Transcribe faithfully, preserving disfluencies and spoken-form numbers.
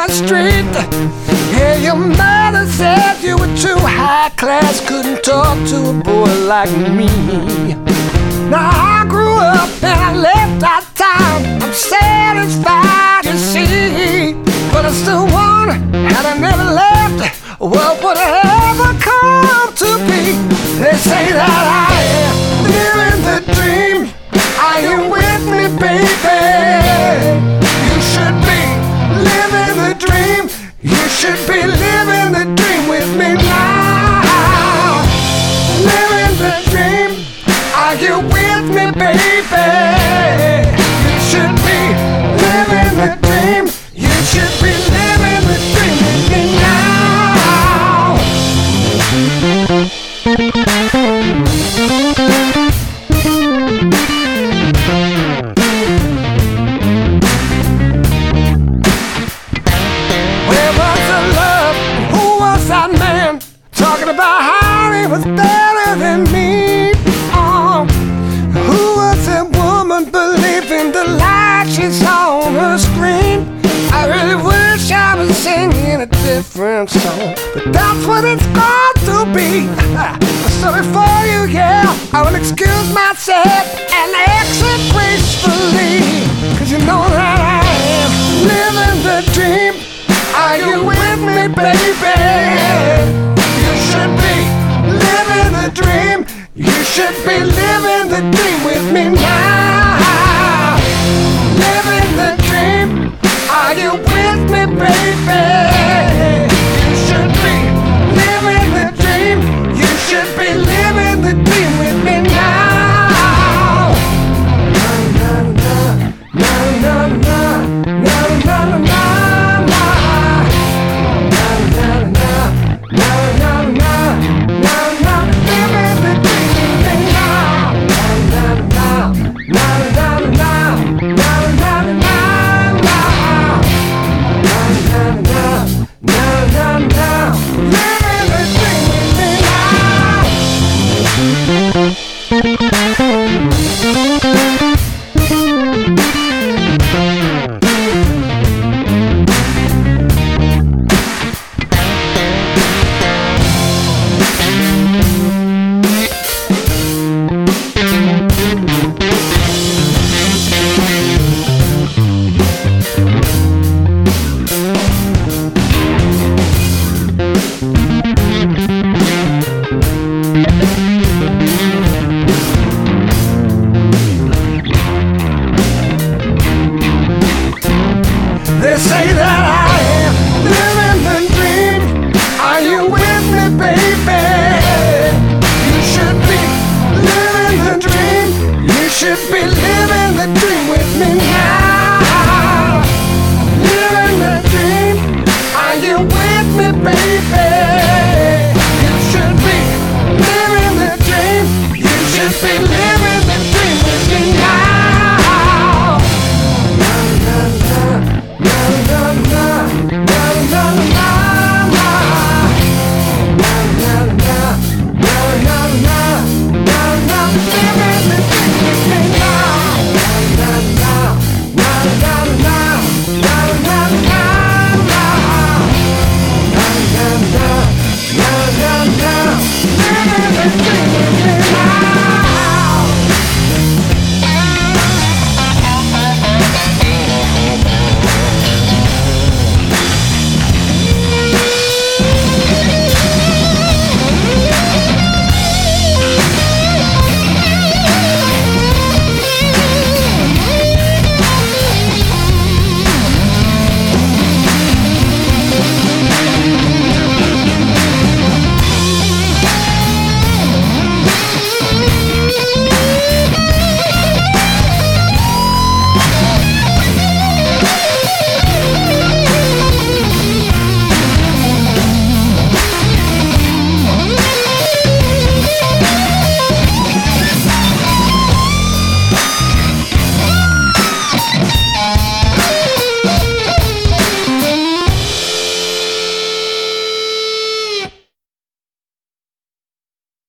my street. Yeah, your mother said you were too high class, couldn't talk to a boy like me. Now I grew up and I left that town. I'm satisfied to see, but I still wonder, had I never left, what would I ever come to be? They say that I am living the dream. Are you with me, baby? You should be living the dream. You should be living the dream with me now. Living the dream. Are you with me, baby? You should be living the dream. You should be living the dream with me now. Where was the love? Who was that man? Talking about how he was better than me. Oh, who was that woman believing the light she saw on her screen? I really wish I was singing a different song, but that's what it's got to be. So before you yell, I will excuse myself and exit gracefully, cause you know that I am living the dream. Are you with me, baby? You should be living the dream. You should be living the dream with me now. Living the dream. Are you with me, baby? You should be living the dream. You should be living the dream with me now. Na na na na na na na na na. They say